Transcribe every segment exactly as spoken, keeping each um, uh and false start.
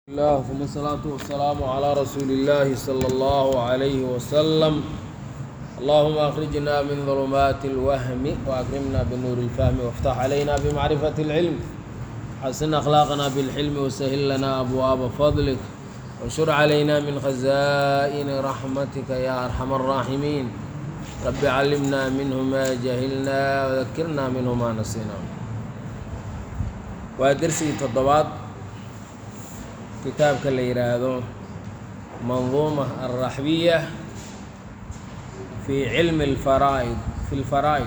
الله ثم الصلاة والسلام على رسول الله صلى الله عليه وسلم. اللهم أخرجنا من ظلمات الوهم وأكرمنا بنور الفهم وافتح علينا بمعرفة العلم حسن أخلاقنا بالحلم وسهل لنا أبواب فضلك وانشر علينا من خزائن رحمتك يا أرحم الراحمين. رب علمنا منه ما جهلنا وذكرنا منه ما نسينا. ودرسي تضباط كتابك اللي يراهدو منظومة الرحبية في علم الفرائض في الفرائض.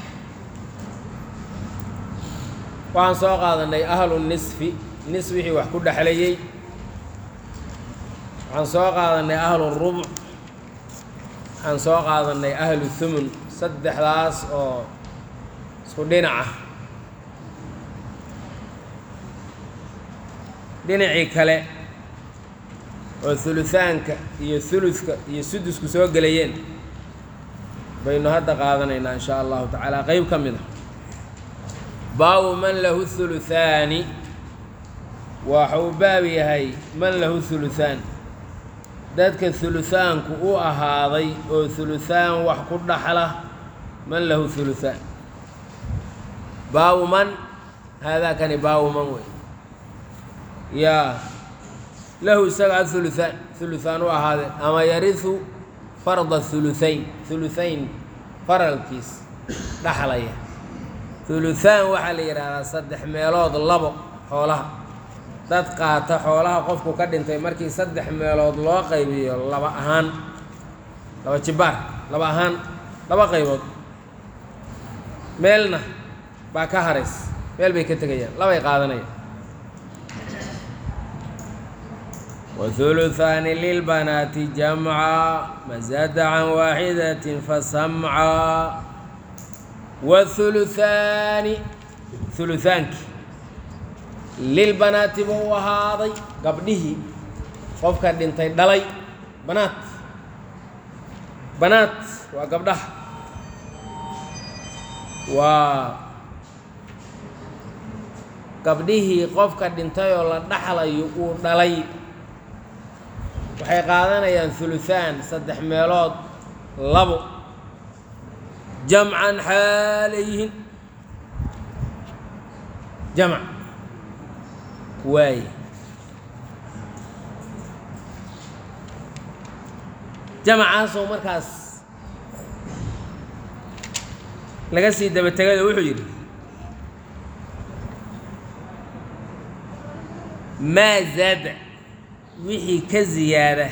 وعن سوق هذا أن أهل النصف نصفه وحكود حليي. عن سوق هذا أن أهل الربع. عن سوق هذا أن أهل الثمن سد حلاس أو سودينعه dhinacii kale oo thuluthaanka iyo thuluthka iyo sudusku soo galayeen baynu hadda qaadanaynaa insha allahu tacaala qayb ka mid ah. baabu man lahu thuluthaani waxuu baab yahay man lahu thuluthaan dadka thuluthaanku u ahaaday oo thuluthaan wax ku dhaxla man lahu thuluthaan. baabu man haadaa kani baabu man wey يا له سبع ثلثان ثلثان وهذا أما يرث فرض الثلثين ثلثين فرض الكيس دحلية ثلثان وحلي على صدح ميلود اللبو حولها تدقى حولها قفكو كدين تيمركي صدح ميلود لو قيبي لبا أهان لبا جبار لبا أهان لبا قيبود ميلنا باكهرس ميل بيكتغيان لبا يقادنيا. وثلثان للبنات جمعا ما زاد عن واحدة فسمعا. والثلثان ثلثانك للبنات بو هذا قبله قفك دنتي دلي بنات بنات وقبله و قبله قفك دنتي ولا دحل يقول دلي waxay qaadanayaan thuluthaan saddex meelood labo jamcan xaalayihin jamc waaye jamcaasoo markaas laga sii daba tegay oo wuxuu yidhi maa zaada wixii ka ziyaada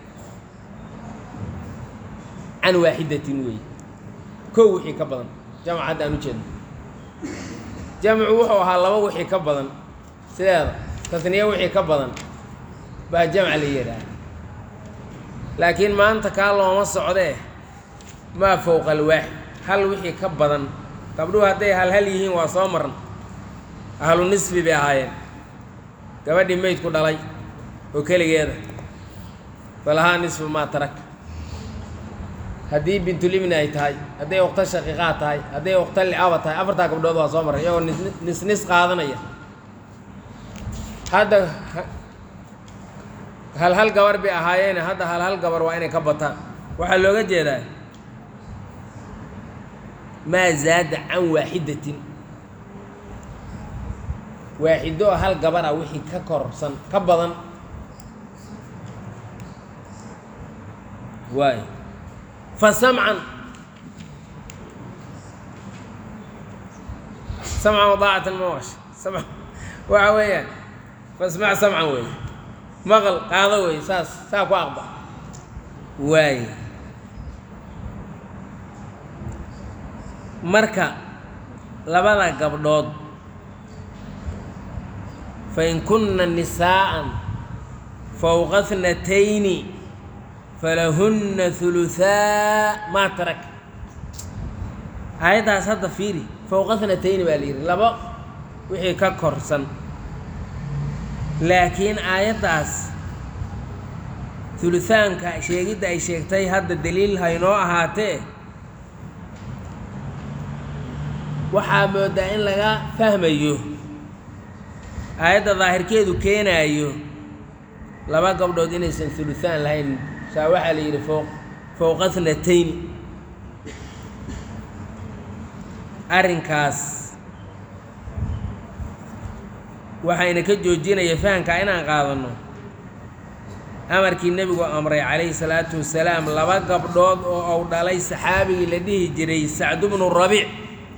can waaxidatin weeye kow wixii ka badan jamc hadda aan u jeedno jamcu wuxuu ahaa laba wixii ka badan sideeda tasniya wixii ka badan baa jamc la yidhaah laakiin maanta kaa looma socdee maa fowqa alwaaxid hal wixii ka badan gabdhuhu hadday hal hal yihiin waa soo maran ahlu nisfi bay ahaayeen gabadhii maydku dhalay oo keligeeda falahaa nisfu maa tarak haddii bintulibni ay tahay hadday uqta shaqiiqaa tahay hadday uqta li'aba tahay afartaa gabdhood waa soo maray iyagoo nis nis qaadanaya. hadda hal hal gabar bay ahaayeene hadda hal hal gabar waa inay ka bataan. waxaa looga jeedaa maa zaada can waaxidatin waaxido hal gabar ah wixii ka korsan ka badan واي فسمعا سمعا وضاعة المواش سمع وعويا فاسمع سمعا وي مغل هذا وي ساس ساك واقبع واي مركا لبدا قبضود فإن كنا نساء فوق اثنتين فلهن ثلثاء ما ترك. هذا هذا فيري فوق اثنتين بالير لبا وحي ككرسن لكن آياتاس ثلثان كشيء أي شيء هذا الدليل هينو أهاته وحامد إن لغا فهم أيوه aayadda daahirkeedu keenaayo laba gabdhood inaysan uluaan lahayn saa waxaa la yidhi foo fowqa thnatayn arrinkaas waxayna ka joojinaya fahamkaa inaan qaadanno amarkii nebigu amray calayhi salaatu wasalaam laba gabdhood oo uu dhalay saxaabigii la dhihi jiray sacdu bnu rabiic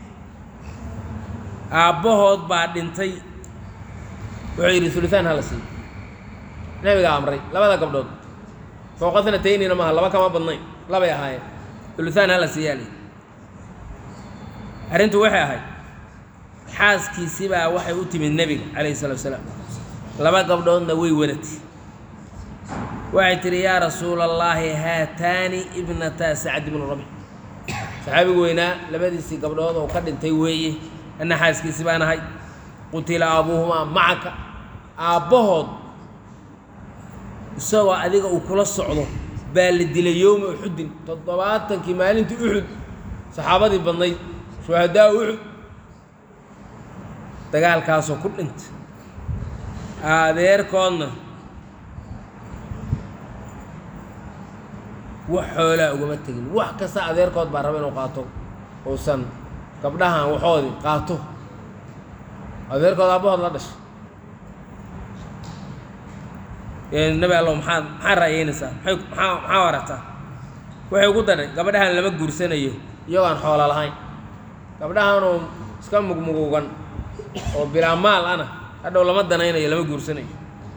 aabbahood baa dhintay wuxuu yidhi uluaan hala siiyo nebigaa amray labada gabdhood fowqa thnataynina maaha laba kama badnayn labay ahaayeen uluaan hala siiyaa li arrintu waxay ahayd xaaskiisibaa waxay u timid nebiga calayhi salaatu wasalaam laba gabdhoodna way wadatay waxay tihi yaa rasuula allaahi haataani ibnataa sacd bnu rabiic saxaabigu weynaa labadiisii gabdhood oo ka dhintay weeye anna xaaskiisi baan ahay qutila abuuhumaa macaka aabbahood isagoo adiga uu kula socdo baa la dilay yowma uxudin toddobaatankii maalintii uxud saxaabadii badnayd shuhadaa uxud dagaalkaasoo ku dhintay adeerkoodna wax xoolaa ugama tegin wax kasta adeerkood baa raba inuu qaato uusan gabdhahan waxoodii qaato adeerkood aabbahood la dhashay nabi allow maxaad maxaa raayeynaysaa maay maxaa maxaa warataa waxay ugu daray gabadhahan lama guursanayo iyagoo aan xoola lahayn gabdhahanoo iska mugmugugan oo bilaa maal ana hadhow lama danaynayo lama guursanayo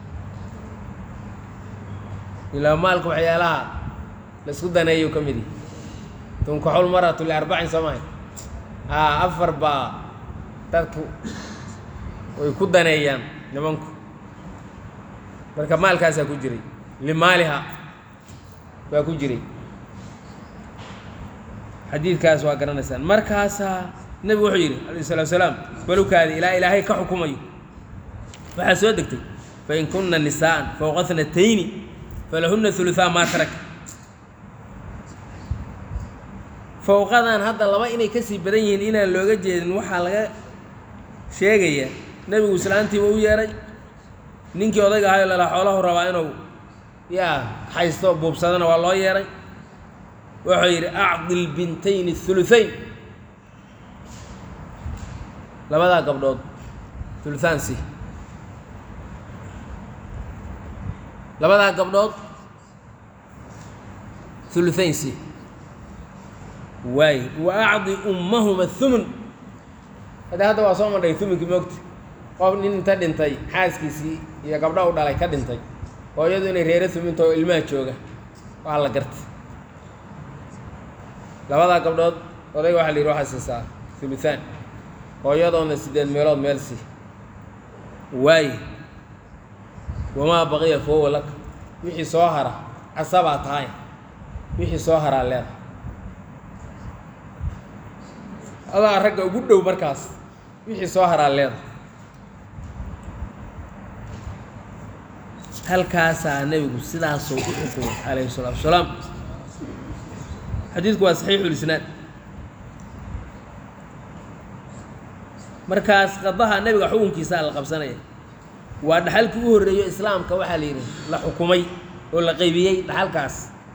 ilaa maalka waxyaalaha la isku daneeyo ka mid yahi tunkaxul maratu liarbacin soomahay haa afar baa dadku way ku daneeyaan nimanku marka maalkaasaa ku jiray limaaliha baa ku jiray xadiidkaas waa garanaysaan markaasaa nebigu wuxuu yidhi alayh salatu wasalaam balukaadi ilaa ilaahay ka xukumayo waxaa soo degtay fain kunna nisaa'an fowqa thnatayni falahunna uluaa maa tarak fowqadan hadda laba inay kasii badan yihiin inaan looga jeedin waxaa laga sheegayaa nebigu islaantiiba u yeehay ninkii odayga ahayo lalaa xoolahu rabaa inuu yaa haysto buubsadana waa loo yeehay wuxuu yidhi acdi lbintayni uluayn labadaa gabdhood uluaan si labadaa gabdhood uluayn si waay wa acdi ummahuma humun hadda hadda waa soo madhay huminkii moogta qof nin inta dhintay xaaskiisii iyo gabdha u dhalay ka dhintay oo iyadu inay reero huminta oo ilmaha jooga waa la gartay labadaa gabdhood odayga waxa la yidhi waxaa siisaa uluaan oo iyadoona siddeed meelood meel sii waaye wamaa baqiya fahuwa laka wixii soo hara casabaa tahay wixii soo haraa leeda adaa ragga ugu dhow markaas wixii soo haraa leeda halkaasaa nebigu sidaasoo u xukumay calayhi salaatu wasalaam xadiidku waa saxiixulisnaad markaas qadaha nebiga xukunkiisaa la qabsanaya waa dhaxalkii u horreeyo islaamka waxaa la yidhi la xukumay oo la qaybiyey dhaxalkaas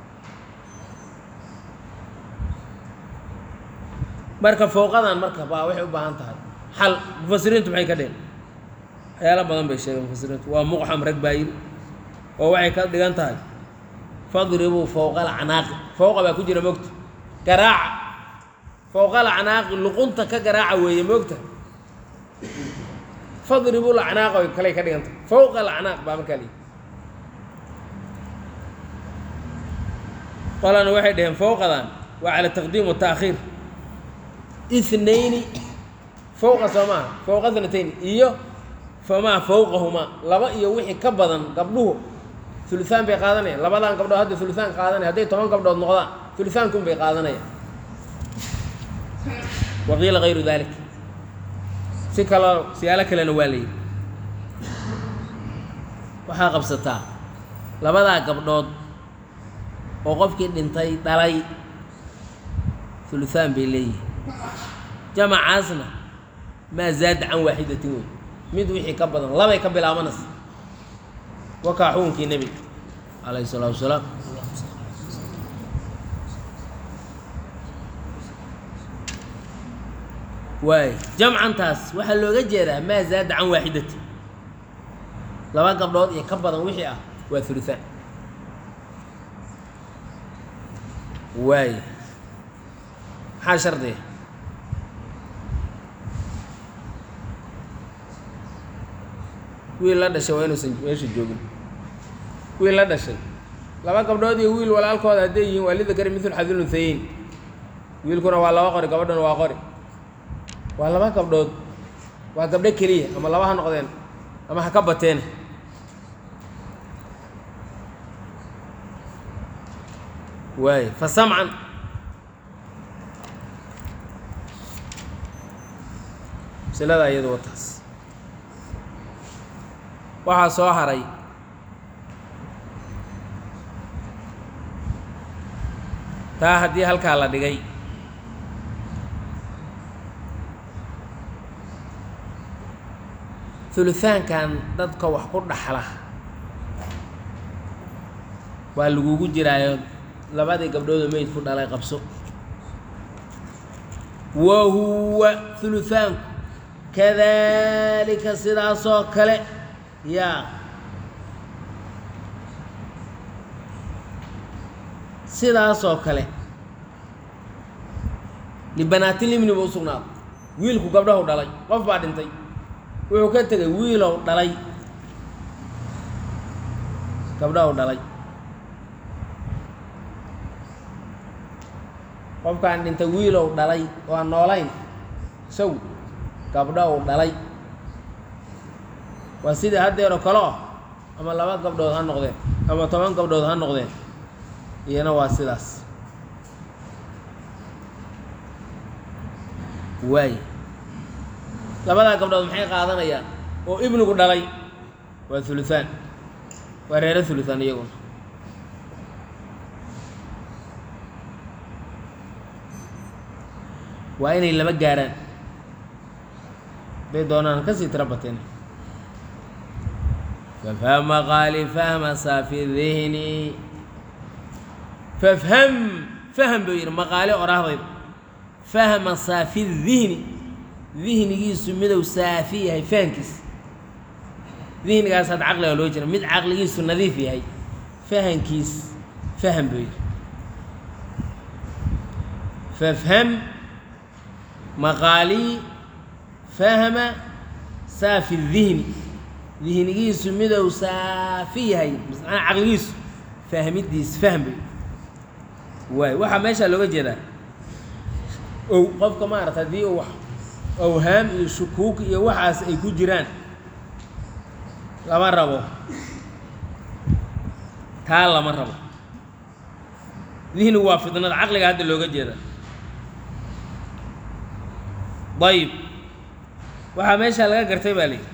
marka fowqadan marka baa waxay u baahan tahay xal mufasiriintu maxay ka dheheen waxyaalo badan bay sheegeen mufasiriintu waa muqxam rag baa yidhi oo waxay ka dhigan tahay fadribuu fowqa alcanaaqi fowqa baa ku jira moogta garaaca fowqa alcanaaqi luqunta ka garaaca weeye moogta fadribuu lacnaaqa way kaley ka dhigan tahay fowqa alacnaaq baa markaa lihi qolana waxay dhaheen fowqadan waa cala taqdiim wata'khiir ithnayni fowqa soo maaha fowqa thnatayn iyo famaa fowqahumaa laba iyo wixii ka badan gabdhuhu uluaan bay qaadanayaan labadan gabdhood hadda uluaan qaadanaya hadday toban gabdhood noqdaan uluaankun bay qaadanayaan waqiila hayru dalik si kaloo siyaalo kalena waa la yidhi waxaa qabsataa labadaa gabdhood oo qofkii dhintay dhalay uluaan bay leeyihin jamacaasna maa zaada can waaxidatin wey mid wixii ka badan labay ka bilaabanaysa وكاحونك النبي عليه الصلاة والسلام واي جمعا تاس waxaa looga jeedaa ma zaad can waahidati laba gabdhood iyo ka badan wixii ah waa thuluthaan waay maxaa shardi wiil la dhashay waa inuusan meesha joogin wiil la dhashay laba gabdhood iyo wiil walaalkooda hadday yihiin waa lidakari mithlu xadil unthayayn wiilkuna waa laba qori gabadhuna waa qori waa laba gabdhood waa gabdho keliya ama laba ha noqdeen ama ha ka bateen waay fa samcan masalada iyadu wataas waxaa soo haray taa haddii halkaa la dhigay ثلثانكان dadka wax ku dhaxla waa lagugu jiraayo labadii gabdhood meed ku dhalay qabso wa huwa ثلثان kadhalika sidaasoo kale ya sidaasoo kale libanaati limni buu sugnaa wiilku gabdhahu dhalay qof baa dhintay wuxuu ka tegay wiilow dhalay gabdhahu dhalay qofkaan dhintay wiilow dhalay oo aan noolayn isaw gabdhahu dhalay waa sidii haddeero kale oh ama laba gabdhood ha noqdeen ama toban gabdhood ha noqdeen iyana waa sidaas waay labadaa gabdhood maxay qaadanayaan oo ibnigu dhalay waa ثلثان waa reero ثلثان iyaguna waa inay laba gaaraan bay doonaan kasii tira bateen ففهم قالي فهم صافي الذهني فافهم فهم بير مقالي أراهض فهم صافي الذهني ذهنيgiisu midow saafi yahay fahankiis ذهنigaas had caqliga loo jira mid caqligiisu nadiif yahay fahankiis faham buu yiri fafham maqaali fahma saafi الذهن ذهنigiisu midow saafi yahay macnaa caqligiisu fahmidiis faham buu waay waxa meesha looga jeedaa oo qofka ma aragtay hadii uu wax awhaam iyo shukuuk iyo waxaas ay ku jiraan lama rabo taa lama rabo dihni waa fidnada caqliga hadda looga jeeda dayib waxaa meesha laga gartay baa lii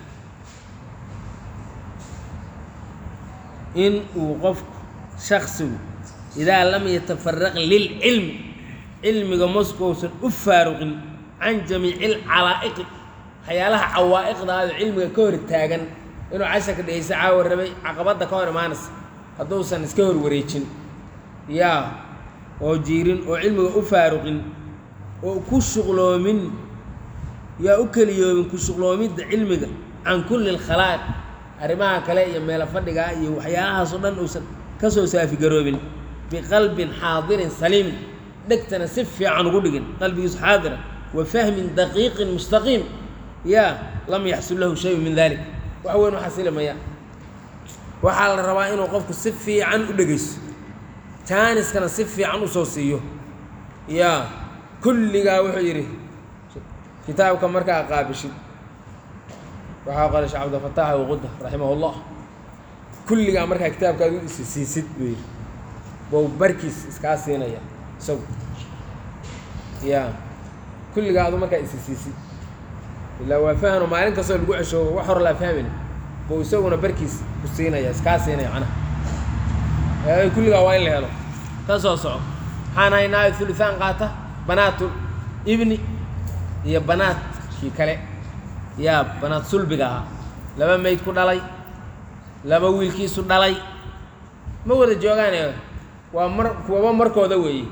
in uu qofku shaksigu idaa lam yatafaraq lilcilmi cilmiga moskowsan u faaruqin عن جميع العلائق حيالها عوائق هذا علمك كور تاجن إنه عشان كده يسعى والربي عقبات ده كور مانس هدوسا نسكور وريتشن يا وجيرين وعلمك أفارقين وكشغلو من يا أكل يوم كشغلو من علمك عن كل الخلائق أرماها كلا يما لفدك وحياها صدن وسن كسو سافي قروبين بقلب حاضر سليم دكتنا سفي عن قلقين قلبي حاضر وفهم دقيق مستقيم يا لم يحصل له شيء من ذلك وأول ما حصل ما يا وحال الروائن وقفك سفي عن أدقيس تانس كان سفي عن أصوصيه يا كل جا وحيره كتاب كم مركع قابش وحاول شيخ عبد الفتاح وغده رحمه الله كل جا مركع كتاب كان سيسيد بير وبركيس إسكاسينا يا سو يا كل قاعد مركا إسسيسي إلا وفاهنا ما عليك صار الجوع شو وحر لا فاهمين بوسونا بركيس بسينا يا سكاسينا أنا كل قاعد وين لهلا كسر صعب حنا هنا ثلثان قاته بنات ابني يا بنات في كله يا بنات سلبجها لما ما يتكون علي laba wiilkiisu dhalay ma wada joogaan waa mar kuwaba markooda weeye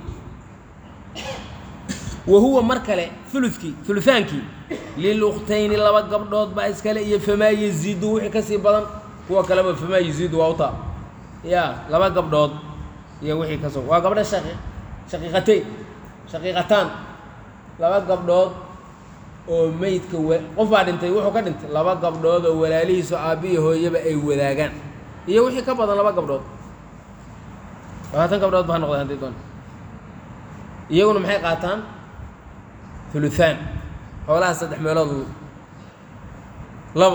wahuwa mar kale ulukii ulufaankii liluktayni laba gabdhood baa iskale iyo famaa yaziidu wixii kasii badan kuwa kaleba famaa yaziidu waa utaa ya laba gabdhood iyo wixii kasoo waa gabdho shaqi shaqiiqatayn shaqiiqataan laba gabdhood oo meydka qof baa dhintay wuxuu ka dhintay laba gabdhood oo walaalihiisu aabbihi hooyaba ay wadaagaan iyo wixii ka badan laba gabdhood labaatan gabdhood baa noqday haddii doon iyaguna maxay qaataan uluhaan xoolaha saddex meelood labo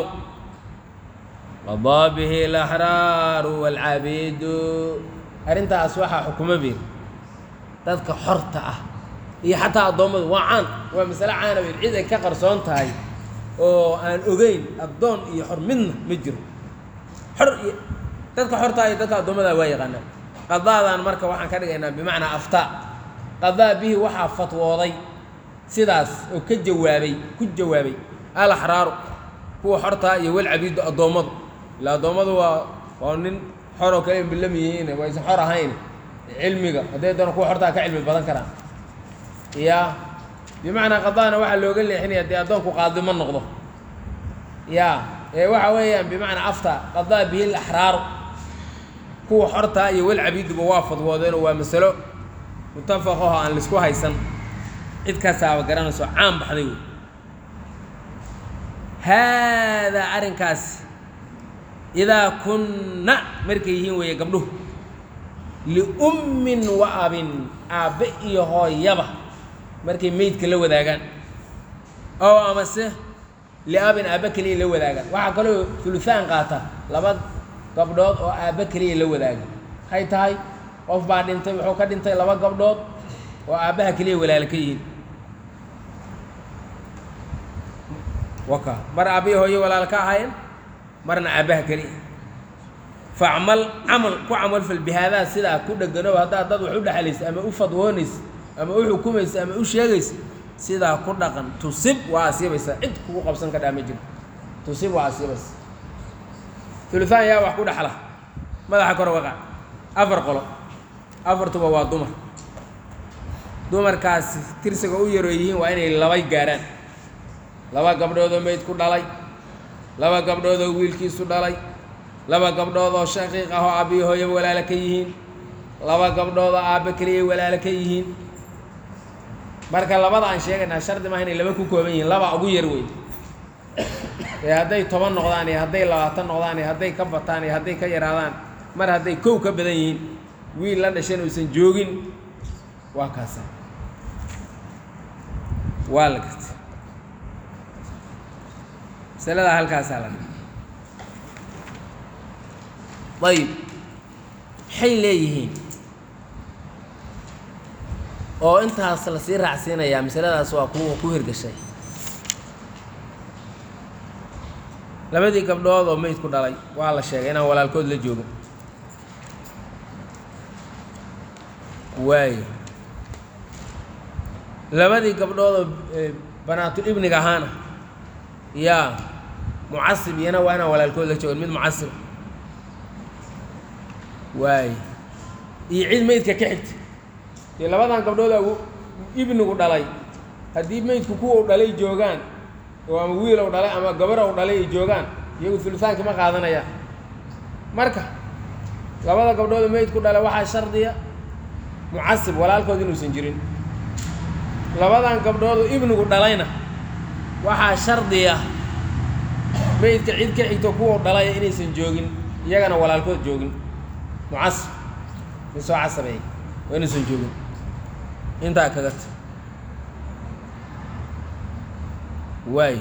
qadaa bihi alaxraaru waalcabiidu arrintaas waxaa xukumo bir dadka xorta ah iyo xataa addoommadu waa caan waa masale caana bir cid ay ka qarsoon tahay oo aan ogeyn addoon iyo xor midna ma jiro xor iyo dadka xorta iyo dadka addoommada waa yaqaanaan qadaadan marka waxaan ka dhigaynaa bimacnaa aftaa qadaa bihi waxaa fatwooday sidaas oo ka jawaabay ku jawaabay alaxraaru kuwa xortaa iyo walcabiidu addoommadu ilaa addoommadu waa waa nin xoroo kale bilam yihiin waysan xor ahayn cilmiga hadday doona kuwa xortaa ka cilmi badan karaan ya bimacnaa qadaana waxaa looga leexinaya dee addoonku qaadi ma noqdo ya ee waxa weeyaan bimacnaa afta qadaa bihi alaxraaru kuwa xortaa iyo walcabiiduba waa fadwoodeenoo waa masalo mutafaqaho aan laisku haysan cid kaasaaba garanayso caan baxday wey haadaa arrinkaas idaa kunna markay yihiin weeye gabdhuhu liummin wa abin aabbe iyo hooyaba markay meydka la wadaagaan oo amase liabin aabbe keliya la wadaagaan waxaa kaloo uluhaan qaata laba gabdhood oo aabbe keliya la wadaaga waxay tahay qof baa dhintay wuxuu ka dhintay laba gabdhood oo aabbaha keliya walaala ka yihiin waka mar aabbihi hooyo walaal ka ahaayeen marna aabbaha keliya facmal camal ku camalfal bihaadaa sidaa ku dheganow haddaad dad wax u dhexlaysa ama u fadwoonaysa ama u xukumaysa ama u sheegaysa sidaa ku dhaqan tusib waa asiibaysaa cid kugu qabsan ka dhaa ma jiro tusib waa asiibaysa uluhaan yaa wax ku dhexla madaxa kor waqa afar qolo afartuba waa dumar dumarkaasi tirsiga u yaroo yihiin waa inay labay gaarhaan laba gabdhoodoo meyd ku dhalay laba gabdhoodoo wiilkiisu dhalay laba gabdhoodoo shaqiiq ah oo aabbihi hooyaba walaalo ka yihiin laba gabdhoodoo aabbe keliyay walaalo ka yihiin marka labada aan sheegaynaa shardi maaha inay laba ku kooban yihiin laba ugu yar wey ee hadday toban noqdaan iyo hadday labaatan noqdaan iyo hadday ka bataan iyo hadday ka yaraadaan mar hadday kow ka badan yihiin wiil la dhashan uusan joogin waa kaasa waa la garta masaladaa halkaasaa la dhigay ayib maxay leeyihiin oo intaas la sii raacsiinayaa masaladaas waa kuwa ku hirgashay labadii gabdhood oo meyd ku dhalay waa la sheegay inaan walaalkood la joogin waayo labadii gabdhood oo banaatul ibniga ahaana yaa mucasib iyana waa inaan walaalkood la joogin mid mucasib waayo iyo cid meydka ka xigta dee labadan gabdhooda ibnigu dhalay haddii meydku kuwa u dhalay joogaan oo ama wiil ou dhalay ama gabar ou dhalay ay joogaan iyagu uluhaanka ma qaadanayaan marka labada gabdhooda meydku dhalay waxaa shardiya mucasib walaalkood inuusan jirin labadan gabdhoodu ibnigu dhalayna waxaa shardiya meydka cid ka xigto kuwa dhalaya inaysan joogin iyagana walaalkood joogin mucasib min soo casabeey waa inaysan joogin intaa kagata waay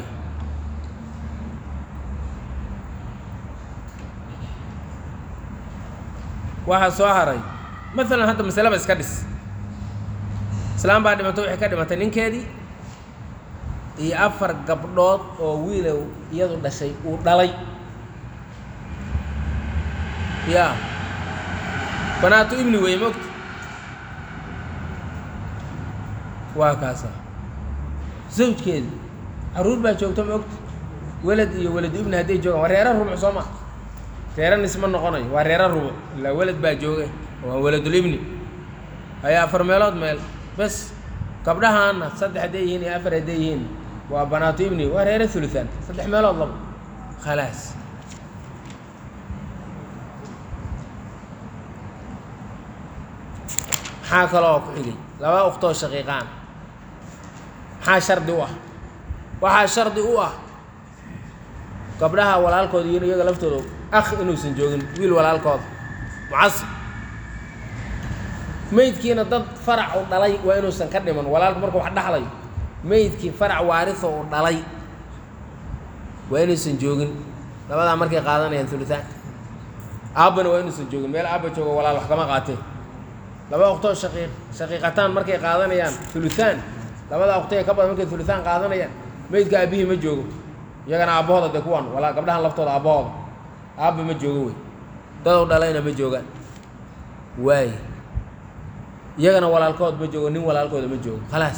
waxaa soo haray maalan hadda masaleba iska dhis islaam baa dhimatay waxay ka dhimatay ninkeedii iyo afar gabdhood oo wiilow iyadu dhashay uu dhalay ya banaatu ibni wey moogta waa kaasa zawjkeedi carruur baa joogto ma ogta welad iyo weladu ibni hadday joogaan waa reera rubuc soo maa reera nisma noqonayo waa reera rubo ilaa welad baa jooga waa waladul ibni ayaa afar meelood meel bas gabdhahaana saddex hadday yihiin iyo afar hadday yihiin waa banaatu ibni waa reera thuluthaan saddex meelood labo khalaas maxaa kaloo ku xigay laba uktoo shaqiiqaan maxaa shardi u ah waxaa shardi u ah gabdhaha walaalkooda iyo iyaga laftooda akh inuusan joogin wiil walaalkooda mucasib meydkiina dad farac u dhalay waa inuusan ka dhiman walaalku markuu wax dhaxlayo meydkii farac waarisa uu dhalay waa inuusan joogin labadaa markay qaadanayaan thuluthaan aabbana waa inuusan joogin meel aabba jooga walaal wax kama qaateen laba uktoo shaqiiq shaqiiqataan markay qaadanayaan thuluthaan labada uktay ka badan markay thuluthaan qaadanayaan meydka aabbihii ma joogo iyagana aabbahooda dee kuwan walaa gabdhahan laftooda aabbahooda aabba ma joogo wey dad u dhalayna ma joogaan waay iyagana walaalkood ma joogo nin walaalkooda ma joogo khalaas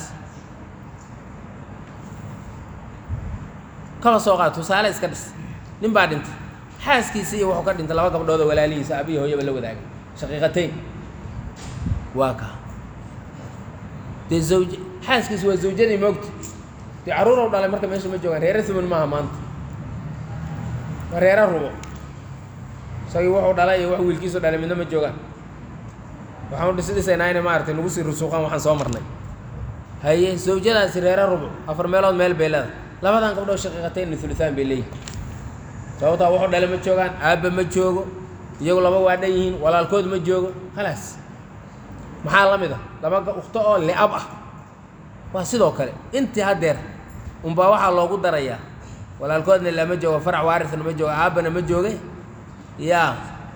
kala soo qaad tusaale iska dhis nin baa dhintay xaaskiisa iyo wuxuu ka dhintay laba gabdhood oo walaalihiisa aabihi hooyaba la wadaagay shaqiiqatayn waa ka dee zawj xaaskiisa waa zawjadii moogta dee carruur u dhalay marka meesha ma joogaan reera thuman maaha maanta waa reera rubo isagii wuxuu dhalay iyo wax wiilkiisu dhalay midna ma joogaan waxaan u dhisi dhisaynaa inay maaragtay nagu sii rusuuqaan waxaan soo marnay haye zawjadaasi reera rubo afar meelood meel bay leedahay labadan gabdhood shaqiiqatayn thuluthaan bay leeyihin sababtaa wuxuu dhalay ma joogaan aabba ma joogo iyagu laba waa dhan yihiin walaalkood ma joogo khalaas maxaa la mid ah laba ukto oo li'ab ah waa sidoo kale intii haddeer unbaa waxaa loogu darayaa walaalkoodna lama joogo farac waarisna ma joogo aabbana ma jooge yaa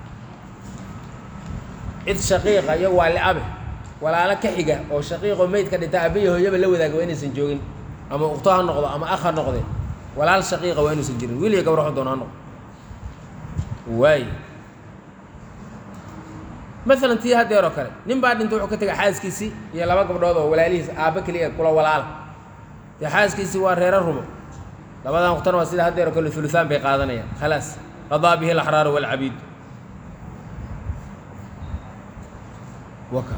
cid shaqiiqa iyo waa li'abe walaalo ka xiga oo shaqiiqoo meydka dhinta aabba iyo hooyaba la wadaaga waa inaysan joogin ama ukto ha noqdo ama akh ha noqde walaal shaqiiqa waa inuusan jirin wiil iyo gabar waxu doona ha noqdo waay maalan tii haddeer oo kale nin baa dhintay wuxuu ka tegay xaaskiisii iyo laba gabdhood oo walaalihiis aabba keliya kula walaala dee xaaskiisii waa reera rubo labadan uktana waa sida haddeer oo kale thuluthaan bay qaadanayaan khalaas qadaa bihi alaxraaru waalcabiid waka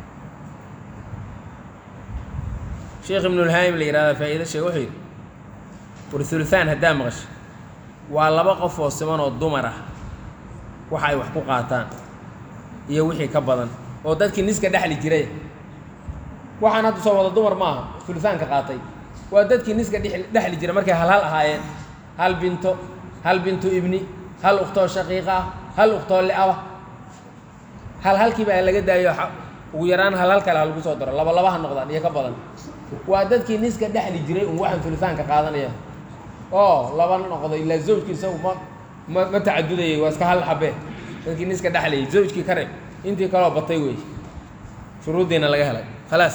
sheekh ibnulhaayim la yihahda faa'iida sheeg wuxuu yidhi war thuluthaan haddaa maqasho waa laba qof oo siman oo dumar ah waxa ay wax ku qaataan iyo wixii ka badan oo dadkii niska dhexli jiray waxaan hadda soo wada dumar maaha thuluthaanka qaatay waa dadkii niska dhexli jiray markay hal hal ahaayeen hal binto hal bintu ibni hal uktoo shaqiiqa ah hal uktoo li'aba hal halkiiba aan laga daayo ugu yaraan hal hal kale ha lagu soo daro laba laba ha noqdaan iyo ka badan waa dadkii niska dhexli jiray un waxaan thuluthaanka qaadanaya oo laba noqday ilaa zawjkiisa ma ma ma tacadudayay waa iska hal xabee dadkii niska dhexlayay zawjkii ka reeb intii kaloo batay wey shuruuddiina laga helay khalaas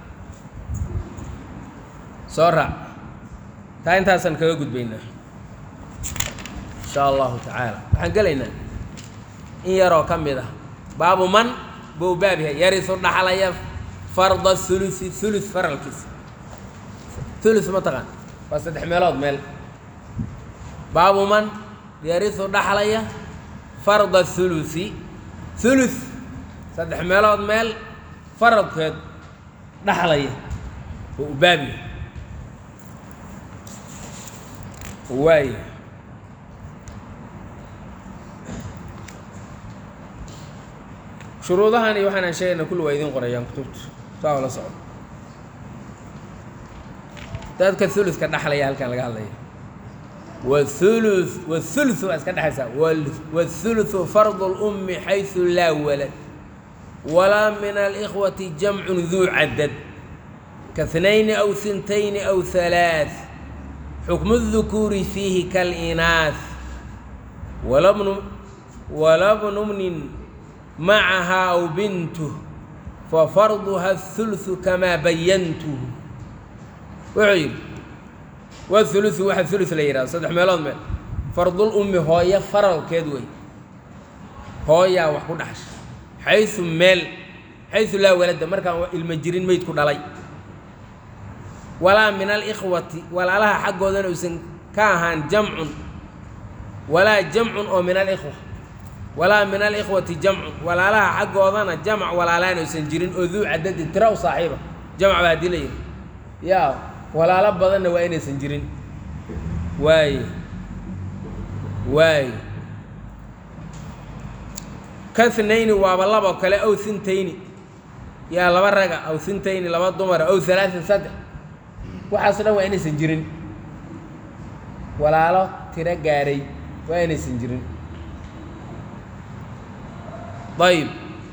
soo raac taa intaasaan kaga gudbaynaa insha allahu tacaala waxaan gelaynaa in yaroo ka mid ah baabu man buu baab yahay yarisu dhaxlaya farda hulusi hulus faralkiisa hulus ma taqaan waa saddex meelood meel baabu man yarisu dhaxlaya farda hulusi hulus saddex meelood meel faradkeed dhaxlaya oo u baab yahay waaya shuruudahan iyo waxaan aan sheegayna kulli waa idiin qorayaan kutubtu saa oo la socdo dadka huluska dhaxlaya halkan laga hadlaya والثلث والثلث اسكت حسا والثلث فرض الأم حيث لا ولد ولا من الإخوة جمع ذو عدد كاثنين أو ثنتين أو ثلاث حكم الذكور فيه كالإناث ولا ابن ولا ابن من معها أو بنته ففرضها الثلث كما بينته وعيب والثلث واحد ثلث ليرة صدح ميلون ميل فرض الأم هوية فرض كدوي هوية وحكون حش حيث ميل حيث لا ولد مركا المجرين ميت كون علي ولا من الإخوة ولا لها حق ذن وسن كاهن جمع ولا جمع أو من الإخوة walaa min alikhwati jamcu walaalaha xaggoodana jamc walaalaan aysan jirin oo duu cadadin tira u saaxiiba jamc baa haddii la yidhi yaa walaalo badanna waa inaysan jirin waaye waaye ka thnayni waaba laboo kale aw hintayni yaa laba raga aw hintayni laba dumara aw halaaثin saddex waxaaso dhan waa inaysan jirin walaalo tiro gaaray waa inaysan jirin ayb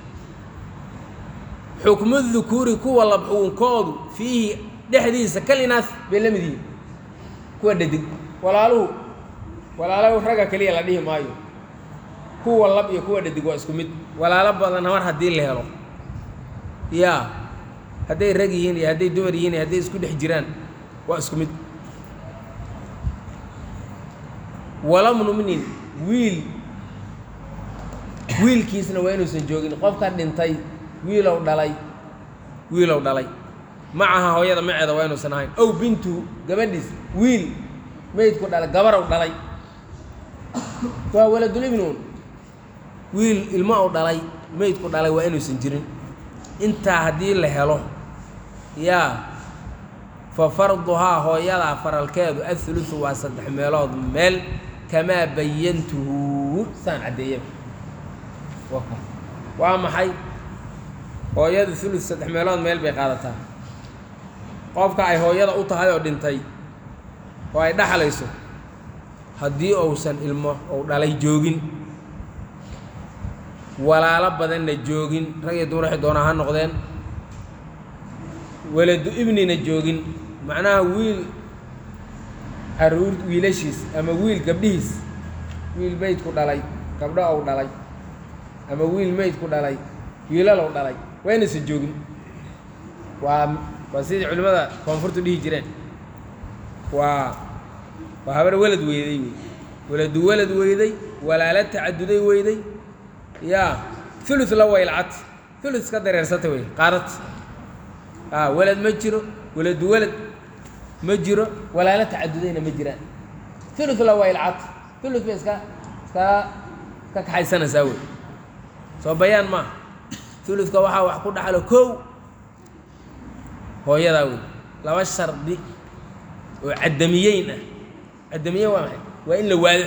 xukmu dukuuri kuwa labxuunkoodu fiihi dhexdiisa kalinaas bay la mid yihiin kuwa dhadig walaaluhu walaalo ragga keliya la dhihi maayo kuwa lab iyo kuwa dhadig waa isku mid walaalo badan mar haddii la helo yaa hadday rag yihiin iyo hadday dumar yihiin iyo hadday isku dhex jiraan waa isku mid walamnumnin wiil wiilkiisna waa inuusan joogin qofka dhintay wiilow dhalay wiilow dhalay macaha hooyada maceeda waa inuusan ahayn ow bintu gabadhiis wiil meydku dhalay gabarow dhalay waa waladulibnuun wiil ilmo ou dhalay meydku dhalay waa inuusan jirin intaa haddii la helo yaa fa farduhaa hooyadaa faralkeedu athulusu waa saddex meelood meel kamaa bayantuhu saan caddeeyaba waa maxay hooyadu hulus saddex meelood meel bay qaadataa qofka ay hooyada u tahay oo dhintay oo ay dhaxlayso haddii uusan ilmo ou dhalay joogin walaalo badanna joogin rag iyo dumar waxay doonaa ha noqdeen waladu ibnina joogin macnaha wiil caruur wiilashiis ama wiil gabdhihiis wiil meydku dhalay gabdho ou dhalay ama wiil meydku dhalay wiilalow dhalay waa inaysan joogin waa waa sidii culimmada koonfurtu dhihi jireen waa waa habar welad weyday wey waladu welad weyday walaalo tacaduday weyday yaa hulus la waylcad hulus ka dareersata wey qaarad a welad ma jiro waladu welad ma jiro walaalo tacadudayna ma jiraan hulus la waylcad hulus bay iska iska ka kaxaysanaysaa wey soo bayaan maaha huluska waxaa wax ku dhaxlo kow hooyadaa wey laba shardi oo caddamiyeyn ah caddamiyeyn waa maxay waa in la waado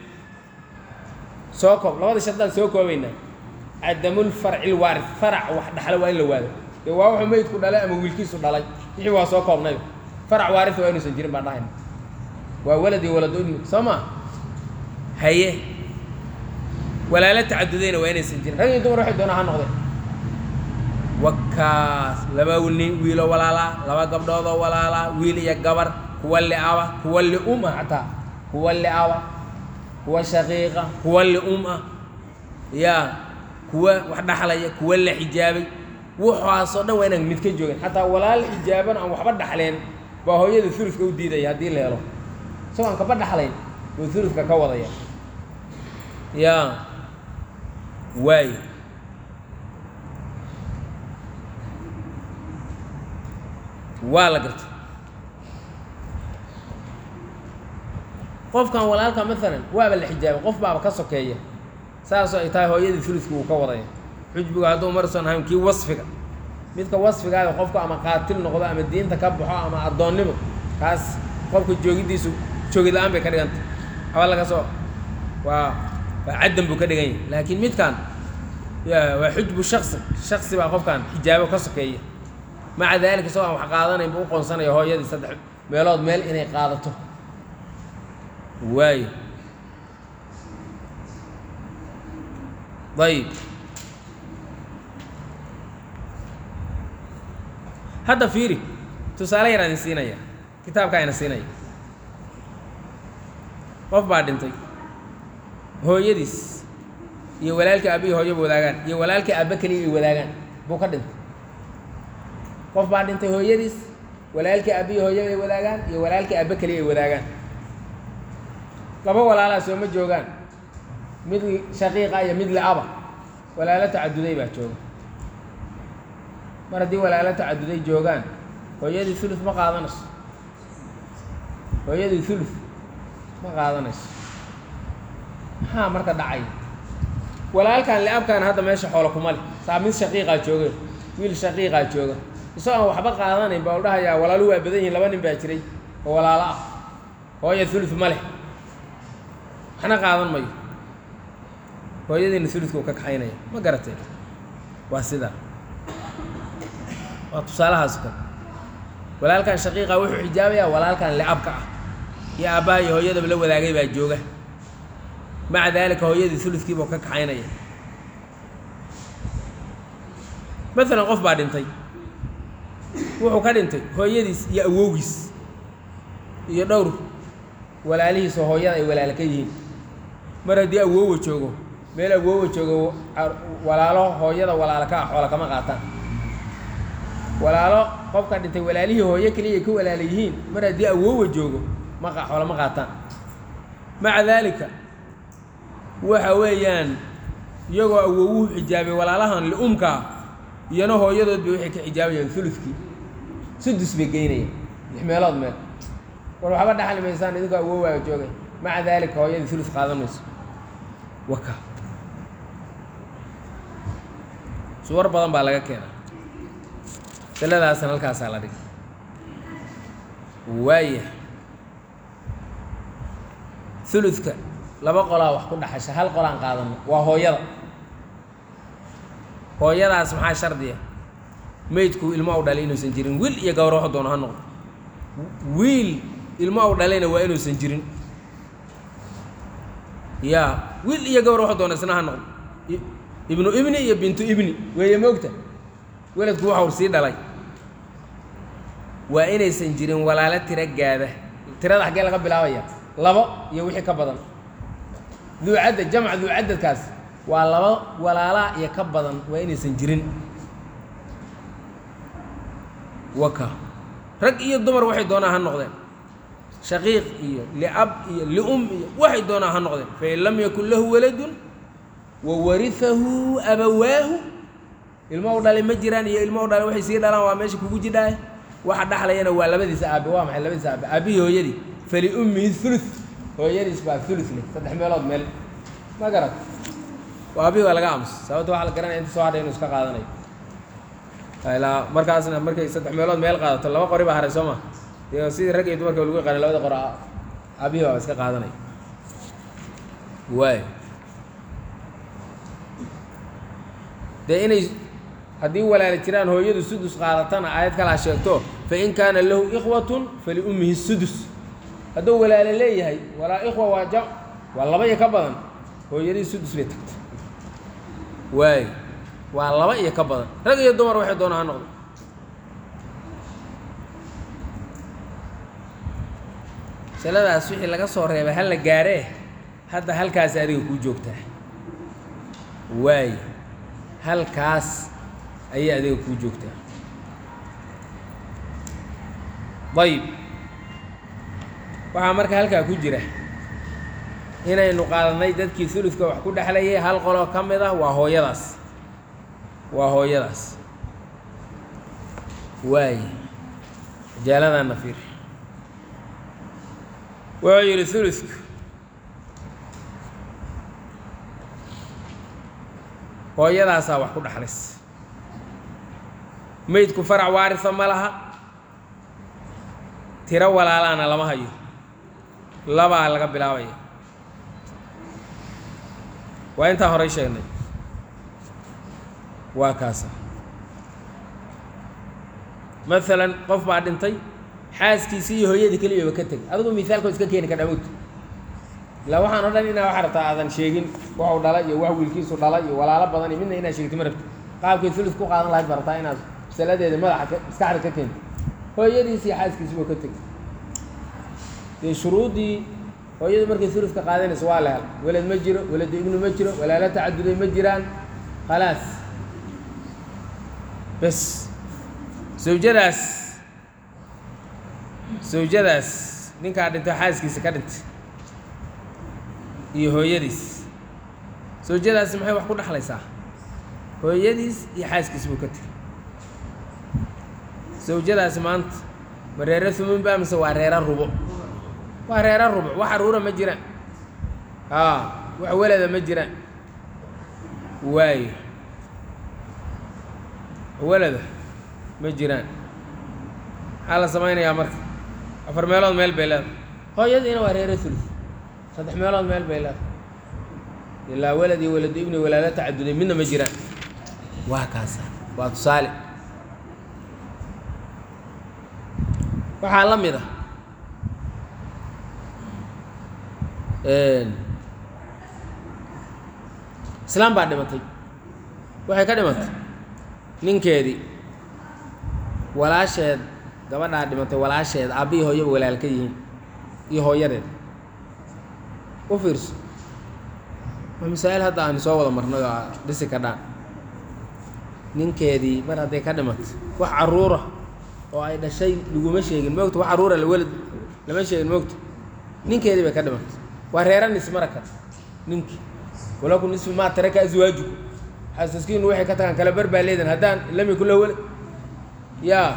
soo koob labada shardaan soo koobaynaa cadamulfarci lwaarid farac wax dhaxlo waa in la waado dee waa wuxuu meydku dhalay ama wiilkiisu dhalay wixii waa soo koobnayba farac waarid waa inuusan jirin baan dhahayna waa walad iyo walado ibni soo maa haye walaalo tacadudayna waa inaysan jirin rag iyo dumar waxay doonaa ha noqdeen wakaas laba nin wiilo walaalaa laba gabdhoodoo walaalaa wiil iyo gabar kuwa liaba kuwa lium ah xataa kuwa liaba kuwa shaqiiqa kuwa lium ah yaa kuwa wax dhaxlaya kuwa la xijaabay waxaasoo dhan waa inaan mid ka joogin xataa walaal xijaaban aan waxba dhaxleen baa hooyada uluska u diidaya haddii la helo isagoo aan kaba dhaxlayn buu uluska ka wadaya yaa waay waa la garta qofkan walaalka maalan waaba la xijaabay qof baaba ka sokeeya saasoo ay tahay hooyadii uluska uu ka wadaya xujbigu hadduu marsan ahayn kii wasfiga midka wasfigaada qofku ama qaatil noqdo ama diinta ka baxo ama addoonnimo kaas qofka joogiddiisu joogid la-aan bay ka dhiganta haba laga soo waa waa caddan buu ka dhigan yahay laakiin midkan ya waa xujbu shaksi shaksi baa qofkan xijaabo ka sokeeya maca daalika isagoo aan wax qaadanayn buu u qoonsanaya hooyadii saddex meelood meel inay qaadato waayo ayib hadda fiiri tusaale yaraan idin siinaya kitaabkaa ina siinaya qof baa dhintay hooyadiis iyo walaalkii aabbihi hooyaba wadaagaan iyo walaalkii aabba keliya ay wadaagaan buu ka dhintay qof baa dhintay hooyadiis walaalkii aabbihi hooyaba ay wadaagaan iyo walaalkii aabba keliya ay wadaagaan laba walaalaa soo ma joogaan mid shaqiiqa iyo mid liaba walaalo tacaduday baa jooga mar haddii walaalo tacaduday joogaan hooyadii ulus ma qaadanayso hooyadii ulus ma qaadanayso maxaa marka dhacay walaalkan li'abkan hadda meesha xoolo kuma leh saa mid shaqiiqaa jooga wiil shaqiiqaa jooga isagoo waxba qaadanayn baa u dhahayaa walaaluhu waa badan yihiin laba nin baa jiray oo walaalo ah hooya thuluth ma leh waxna qaadan mayo hooyadiina thuluthka uu ka kaxaynaya ma garatay waa sidaa waa tusaalahaas kale walaalkan shaqiiqa wuxuu xijaabayaa walaalkan li'abka ah iyo aabbaha iyo hooyadaba la wadaagay baa jooga maca daalika hooyadii thuluthkiiba ka kaxaynaya maalan qof baa dhintay wuxuu ka dhintay hooyadiis iyo awowgiis iyo dhowr walaalihiis oo hooyada ay walaalo ka yihiin mar haddii awoowa joogo meel awoowa joogo walaalo hooyada walaalo ka ah xoola kama qaataan walaalo qofka dhintay walaalihii hooyo keliya ka walaala yihiin mar haddii awoowa joogo ma xoola ma qaataan maca daalika waxa weeyaan iyagoo awowuhu xijaabay walaalahan li'umkaa iyana hooyadoodba waxay ka xijaabayaan thuluthkii sudus bay geynayaan lix meelood meel war waxba dhaxli maysaan idinkoo awoowaaga joogay maca daalika hooyadii thuluth qaadan mayso waka suwar badan baa laga keenaa masaladaasna halkaasaa la dhigay waaya thuluthka laba qolaa wax ku dhaxasha hal qolaan qaadano waa hooyada hooyadaas maxaa shardiya meydku ilmo u dhalay inuusan jirin wiil iyo gawar wax doono ha noqdo wiil ilmo u dhalayna waa inuusan jirin yaa wiil iyo gawar wax doono isna ha noqdo ibnu ibni iyo bintu ibni weeye moogta weladku waxa uu sii dhalay waa inaysan jirin walaalo tira gaada tirada xaggee laga bilaabaya labo iyo wixii ka badan duucadda jamc duucaddadkaas waa laba walaalaa iyo ka badan waa inaysan jirin waka rag iyo dumar waxay doonaa ha noqdeen shaqiiq iyo liab iyo lium iyo waxay doonaa ha noqdeen fain lam yakun lahu waladun wa warihahu abawaahu ilmo u dhalay ma jiraan iyo ilmo u dhalay waxay sii dhalaan waa meesha kugu jidhaay waxa dhaxlayana waa labadiisa aabe waa maxay labadiisa aabe aabihii hooyadii faliummihi thuluth hooyadiis baa thuluth leh saddex meelood meel ma garat waa aabihii waa laga aamus sababta waxaa la garanaya inta soo hadhay inuu iska qaadanayo ilaa markaasna markay saddex meelood meel qaadato laba qori baa haray soo ma iyo sidii rag iyo dumarka lagu yaqaanay labada qori aabihii baa iska qaadanaya waay dee inay haddii walaala jiraan hooyadu sudus qaadatana aayad kalaa sheegto fain kaana lahu ikhwatun faliummihi sudus hadduu walaalo leeyahay walaa ikhwa waa jam waa laba iyo ka badan hooyadii sudus bay tagtay waay waa laba iyo ka badan rag iyo dumar waxay doonaa ha noqdo masaladaas wixii laga soo reebay hal la gaaree hadda halkaas adiga kuu joogtaa waay halkaas ayay adiga kuu joogtaa ayib waxaa marka halkaa ku jira inaynu qaadanay dadkii thuluthka wax ku dhexlayay hal qoloo ka mid ah waa hooyadaas waa hooyadaas waay jaaladana fiir wuxuu yidhi thuluthku hooyadaasaa wax ku dhexlays meydku farac waarisa ma laha tiro walaalaana lama hayo labaa laga bilaabaya waa intaan horay sheegnay waa kaasa maalan qof baa dhintay xaaskiisii iyo hooyadii keliyaba ka tegay adigu misaalkoo iska keeni ka dhamood ilaa waxaan o dhan inaa waxaa rabtaa aadan sheegin waxuu dhala iyo wax wiilkiisu dhala iyo walaalo badan iyo midna inaad sheegti ma rabti qaabkay thuluth ku qaadan lahayd baa rabtaa inaad masaladeeda madaxa maskaxda ka keento hooyadiisi iyo xaaskiisiba ka tegay dee shuruuddii hooyadu markay thuluthka qaadanayso waa la hel welad ma jiro weladu ibnu ma jiro walaalo tacaduday ma jiraan khalaas bes zawjadaas zawjadaas ninkaa dhintay xaaskiisa ka dhintay iyo hooyadiis zawjadaasi maxay wax ku dhexlaysaa hooyadiis iyo xaaskiis buu ka tegay zawjadaasi maanta ma reera humun baa mise waa reera rubo waa reera rubo wax aruura ma jiraan aa wax welada ma jiraan waayo walada ma jiraan maxaa la samaynayaa marka afar meelood meel bay leedahay hooyadiina waa reere sulus saddex meelood meel bay leedahay ilaa walad iyo waladu ibni walaala tacaduday midna ma jiraan waa kaasa waa tusaale waxaa la mid ah islaam baa dhimatay waxay ka dhimatay ninkeedii walaasheed gabadhaa dhimatay walaasheed aabbihii hooyaba walaal ka yihiin iyo hooyadeed u fiirso waa masaa'il hadda aan soo wada marnay oo aa dhisi ka dhaan ninkeedii mar hadday ka dhimatay wax carruura oo ay dhashay laguma sheegin moogta wax carruura la welad lama sheegin moogta ninkeedii bay ka dhimatay waa reera nis maraka ninkii walaku nisfi maa taraka aswaajuku xaasaskiinu waxay ka tagaan kala bar baa leedan haddaan lam yakun lahu walad yaa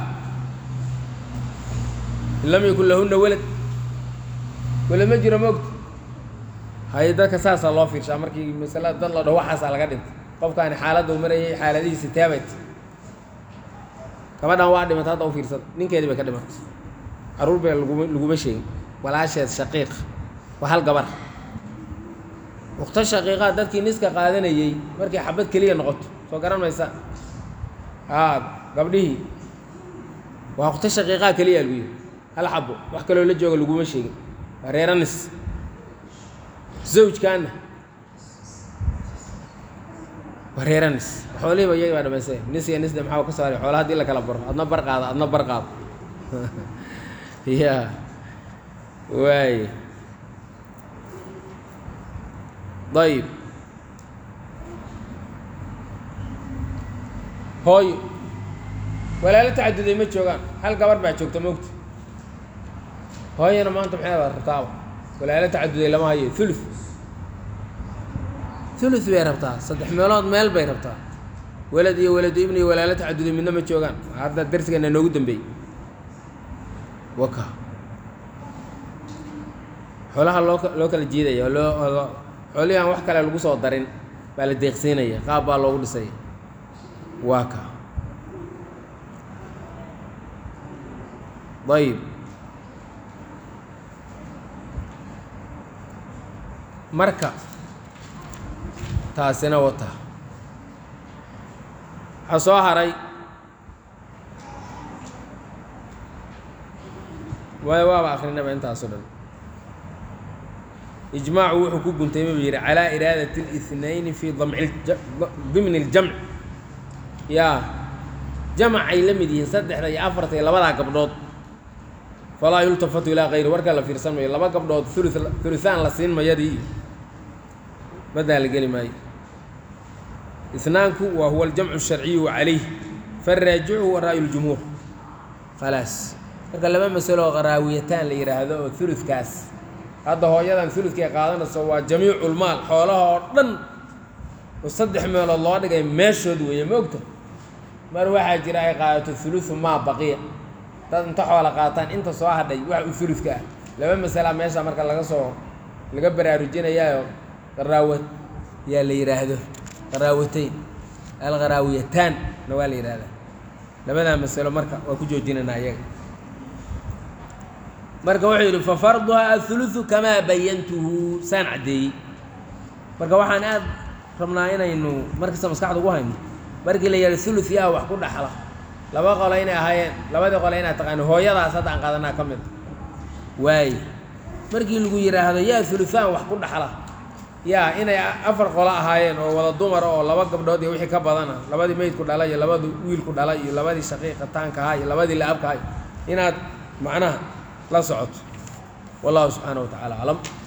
in lam yakun lahunna walad walad ma jiro moogta hay dadka saasaa loo fiirshaa markii masalada dad la dhaho waxaasaa laga dhintay qofkaani xaaladda u marayay xaaladihiisi taabayt gabadhan waa dhimatay hadda u fiirsada ninkeedii bay ka dhimatay carruur bay laguma laguma sheegin walaasheed shaqiiq waa hal gabar ukhto shaqiiqaa dadkii niska qaadanayey markay xabad keliya noqoto soo garan maysa haa gabdhihii waa ukhto shaqiiqaa keliya lagu yidhi hal xabo wax kaloo la jooga laguma sheegin waa reera nis zawjkaana waa reera nis xoolihiiba iyaga baa dhamaystay nis iyo nisde maxaa ka saaray xoolaha haddii la kala baro adna bar qaado adna bar qaado ya waay dayib hooyo walaalo tacaduday ma joogaan hal gabar baa joogta moogta hooyana maanta maxay baa rabtaaba walaalo tacaduday lama hayo thuluth thuluth bay rabtaa saddex meelood meel bay rabtaa walad iyo waladu ibni iyo walaalo tacaduday midna ma joogaan hadda darsigeena noogu dambeeyey waka xoolaha loo loo kala jiidaya oo loo xoolihii aan wax kale lagu soo darin baa la deeqsiinaya qaab baa loogu dhisaya waa ka dayib marka taasina wata waxaa soo haray waay waaba akrinaba intaasoo dhan إجماع وحو كوكون تيمي بيري على إرادة الاثنين في ضمن الج... ضمن الجمع يا جمع أي لمدي صدح ذي أفرت إلى بضع قبضات فلا يلتفت إلى غير ورقة لا في رسم إلى بضع قبضات ثلث ثلثان لسين ما يدي بدأ الكلمة اثنان وهو الجمع الشرعي وعليه فالراجع هو رأي الجمهور خلاص قال لما مسألة غراويتان ليرى هذا ثلث كاس هذا هو يدان ثلث كي قادنا سوا جميع المال حولها دن وصدح من الله دغاي ميشود وي موقته مر واحد جراي قادته ثلث ما بقيه dad inta xoolo qaataan inta soo hadhay wax u ثلثka laba masala meesha marka laga soo laga baraarujinayo qaraawad yaa la yiraahdo qaraawatayn al qaraawiyatan waa la yiraahdo labada masalo marka waa ku joojinana ayaga marka wuxuu yiri fa farduha athuluth kama bayantuhu san cadii marka waxaan aad rabnaa inaynu markasta maskaxda ugu hayno markii la yiri thuluth yaa wax ku dhaxla laba qolo inay ahaayeen labadii qolo inay taqaan hooyadaas hadda aan qaadanaa ka mid waay markii lagu yiraahdo yaa thuluthan wax ku dhaxla yaa inay afar qolo ahaayeen oo wada dumar oo laba gabdhood iyo wixii ka badana labadii meyd ku dhalay iyo labadii wiil ku dhalay iyo labadii shaqiiqataanka ahaa iyo labadii laabka ahaa inaad macnaha la socoto wallahu subhanahu wa ta'ala alam